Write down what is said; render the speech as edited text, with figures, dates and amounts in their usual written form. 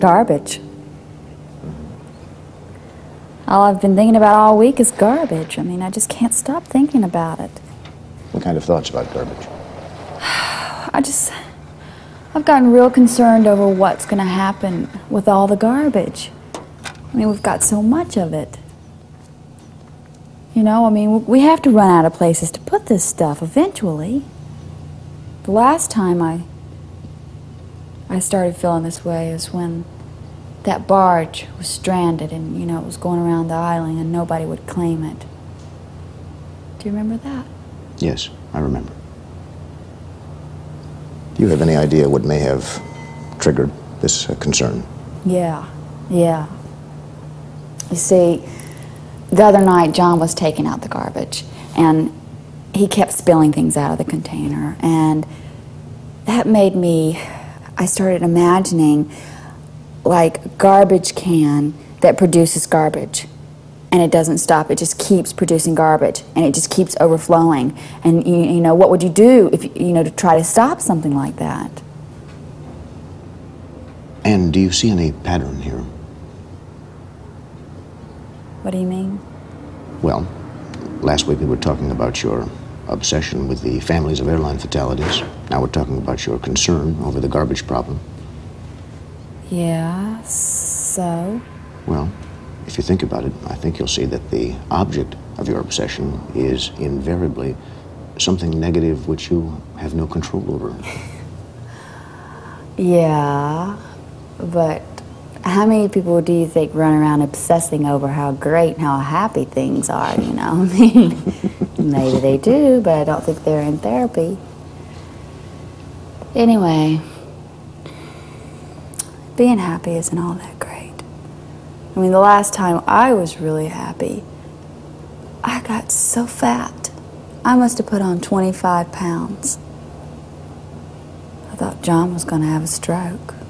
Garbage. All I've been thinking about all week is garbage. I mean, I just can't stop thinking about it. What kind of thoughts about garbage? I've gotten real concerned over what's going to happen with all the garbage. I mean, we've got so much of it. You know, I mean, we have to run out of places to put this stuff eventually. The last time I started feeling this way is when that barge was stranded and, you know, it was going around the island and nobody would claim it. Do you remember that? Yes, I remember. Do you have any idea what may have triggered this concern? Yeah. You see, the other night John was taking out the garbage and he kept spilling things out of the container, and that made me, I started imagining like a garbage can that produces garbage, and it doesn't stop. It just keeps producing garbage, and it just keeps overflowing. And you know, what would you do if to try to stop something like that? And do you see any pattern here? What do you mean? Well, last week we were talking about your obsession with the families of airline fatalities. Now we're talking about your concern over the garbage problem. Yeah, so? Well, if you think about it, I think you'll see that the object of your obsession is invariably something negative which you have no control over. Yeah, but how many people do you think run around obsessing over how great and how happy things are, you know? I mean, maybe they do, but I don't think they're in therapy. Anyway, being happy isn't all that great. I mean, the last time I was really happy, I got so fat. I must have put on 25 pounds. I thought John was going to have a stroke.